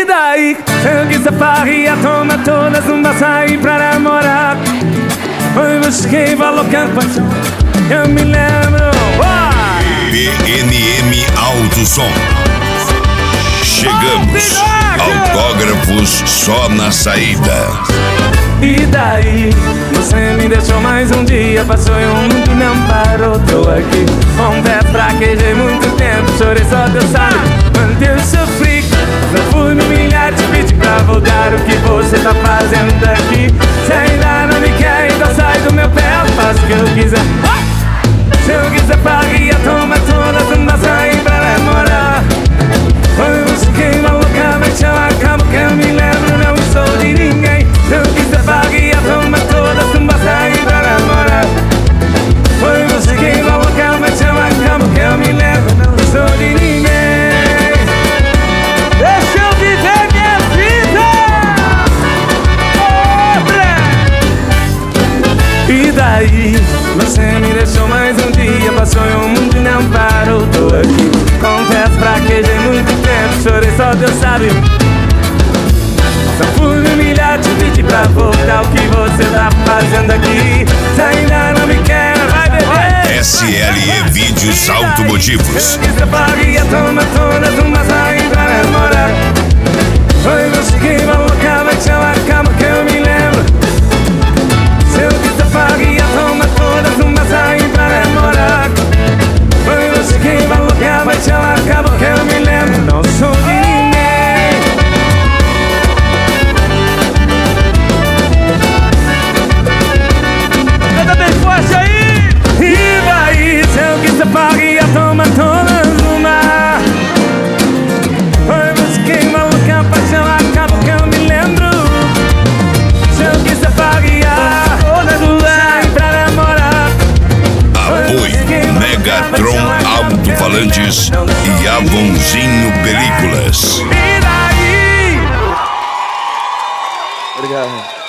E daí, eu quis a farria, toma todas uma sair pra namorar. Foi você quem falou que eu me lembro. PNM Alto Som. Chegamos, autógrafos só na saída. E daí, você me deixou mais um dia, passou e o mundo não parou. Tô aqui, confesso, fraquejei muito tempo, chorei, só Deus sabe quanto eu sofri. Não fui me humilhar, te pedir pra voltar, o que você tá fazendo aqui? Se ainda não me quer, então sai do meu pé, eu faço o que eu quiser. Se eu quiser farria, toma todas, não sair pra namorar. Foi você quem falou que a noite ela acaba, que eu me lembro, não sou de ninguém. Se eu quiser farria, toma todas, não sair pra namorar. Foi você quem falou que a noite ela acaba, que eu me lembro, não sou de ninguém. Deixa eu viver minha vida! E daí, você me deixou mais um dia, passou e o mundo não parou. Tô aqui, confesso, fraquejei muito tempo, chorei, só Deus sabe. Só fui me humilhar, te pedir pra voltar, o que você tá fazendo aqui? Se ainda não me quer, vai beber. SLE Vídeos Automotivos. Eu quis a farria, toma todas, uma sair pra namorar. Foi você quem falou que a noite ela acaba, que eu me lembro. Se eu quis a farria, toma todas, uma sair pra namorar. Foi você quem falou que a noite ela acaba, que eu me lembro. Não sou de ninguém. Canta bem forte aí! E daí, se eu quis a farria, toma todas, uma. Foi você quem falou que a paixão acaba, que eu me lembro. Se eu quis a farria, sair pra namorar. Apoio Megatron Alto-Falantes e Avonzinho Películas. E daí? Obrigado.